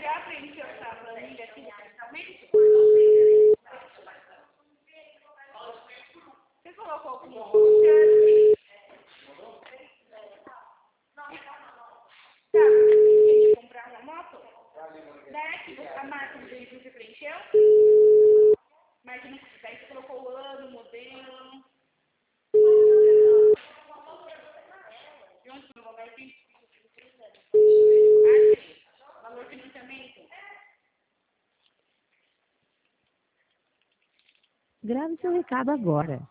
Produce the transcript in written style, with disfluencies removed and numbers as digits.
já preencheu essa planilha aqui diretamente? Você colocou com o tá, você queria comprar uma moto? Daí a máquina do veículo você preencheu? Mas daí você colocou o ano, o modelo. De onde foi o valor aqui? Valor financiamento? Grave seu recado agora.